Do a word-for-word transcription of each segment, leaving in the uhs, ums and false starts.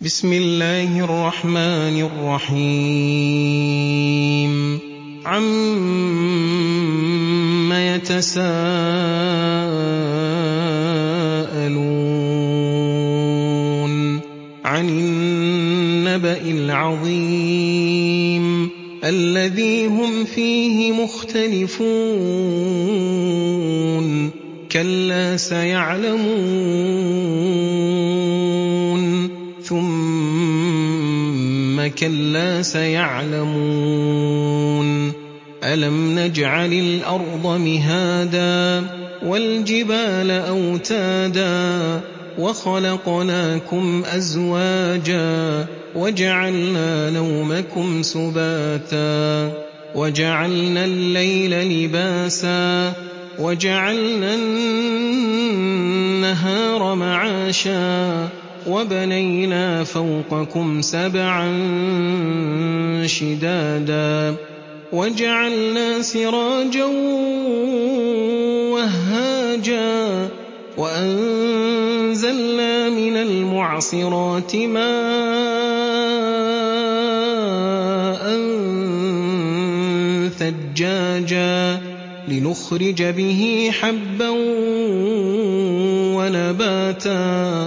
بسم الله الرحمن الرحيم عَمَّ يتساءلون عن النبأ العظيم الذي هم فيه مختلفون كلا سيعلمون ثم كلا سيعلمون ألم نجعل الأرض مهادا والجبال أوتادا وخلقناكم أزواجا وجعلنا نومكم سباتا وجعلنا الليل لباسا وجعلنا النهار معاشا وبنينا فوقكم سبعا شدادا وجعلنا سراجا وهاجا وأنزلنا من المعصرات ماء ثجاجا لنخرج به حبا ونباتا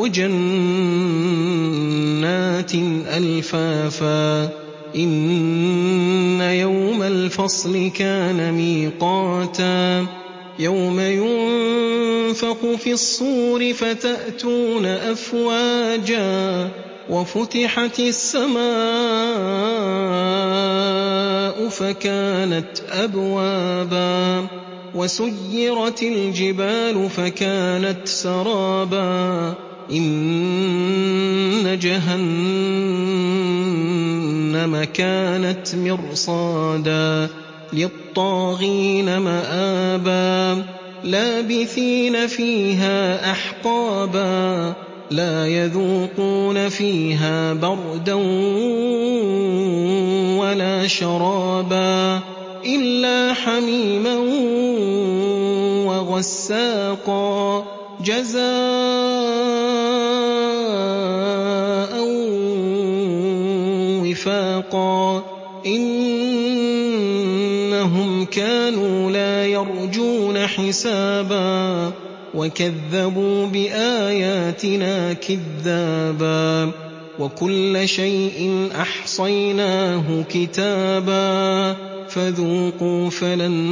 وجنات ألفافا إن يوم الفصل كان ميقاتا يوم ينفخ في الصور فتأتون أفواجا وفتحت السماء فكانت أبوابا وسيرت الجبال فكانت سرابا إن جهنم كانت مرصادا للطاغين مآبا لابثين فيها أحقابا لا يذوقون فيها بردا ولا شرابا إلا حميما وغساقا جزاء وفاقا إنهم كانوا لا يرجون حسابا وكذبوا بآياتنا كذابا وكل شيء أحصيناه كتابا فذوقوا فلن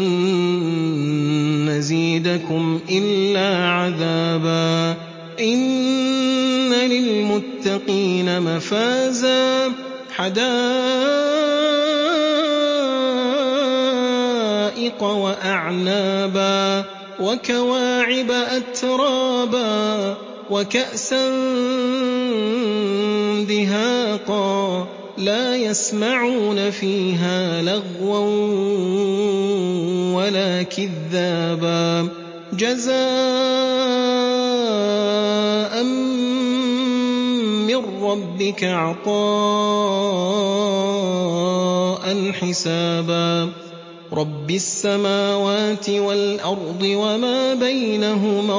نزيدكم إلا عذابا إن للمتقين مفازا حدائق وأعنابا وكواعب أترابا وكأسا دهاقا لا يسمعون فيها لغوا ولا كذابا جزاء من ربك عطاء حسابا رب السماوات والأرض وما بينهما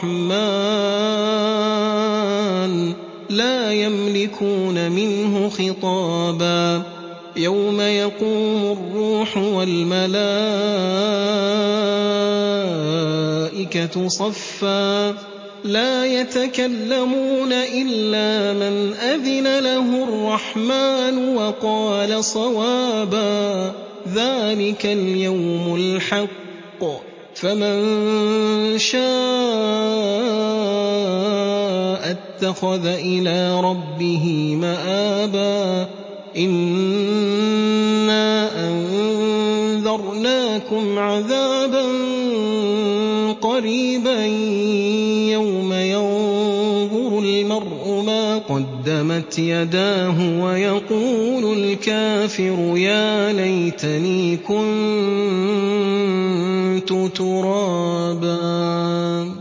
الرحمن لا يملكون منه خطابا يوم يقوم الروح والملائكة صفا لا يتكلمون إلا من أذن له الرحمن وقال صوابا ذلك اليوم الحق فمن شاء اتخذ إلى ربه مآبا إنا أنذرناكم عذابا قريبا يوم ينظر المرء ما قدمت يداه ويقول الكافر يا ليتني كنت ترابا.